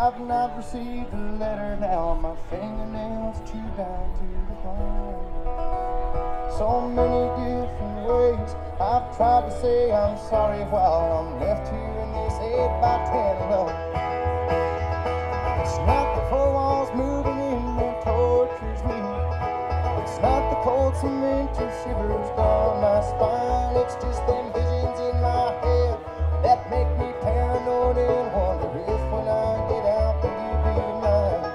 I've not received a letter now, my fingernails chewed down to the bone. So many different ways I've tried to say I'm sorry while I'm left here in this 8x10 alone. It's not the four walls moving in that tortures me. It's not the cold cement or shivers down my spine. It's just them visions in my head that make me paranoid and wonder if when I get out will you be mine.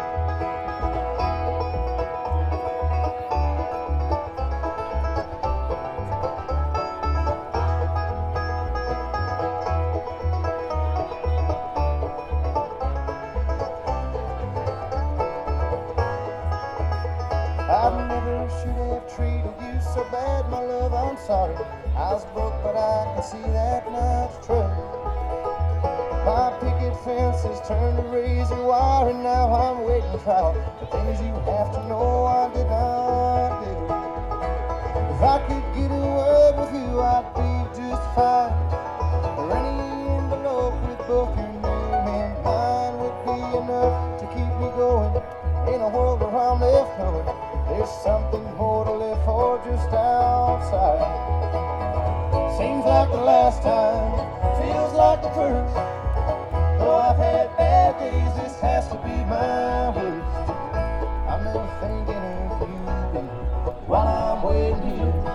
I never should have treated you so bad, my love, I'm sorry. I was broke, but I can see that much true. My picket fence has turned to razor wire, and now I'm waiting trial. The things you have to know I did not do. If I could get a word with you, I'd be just fine. Or any envelope with both your name and mine would be enough to keep me going. In a world where I'm left alone, there's something more to live for just outside. Seems like the last time, feels like the first. Though I've had bad days, this has to be my worst. I'm never thinking of you, baby, while I'm waiting here.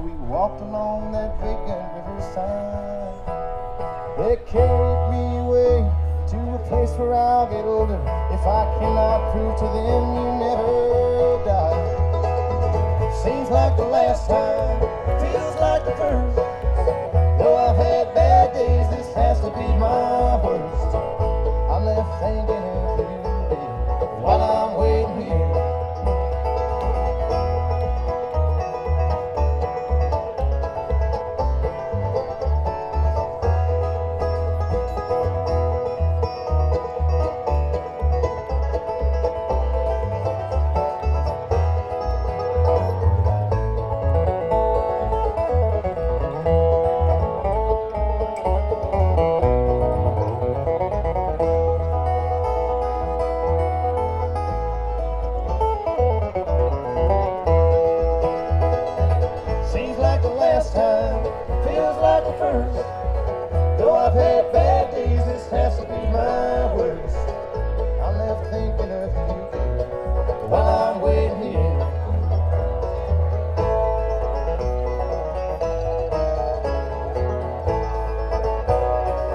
while we walked along that vacant riverside. They carried me away to a place where I'll get older if I cannot prove to them you never died. Seems like the last time, feels like the first. Though I've had bad days, this has to be my worst. I'm left thinking of you, baby, while I'm waiting here. Seems like the last time, feels like the first.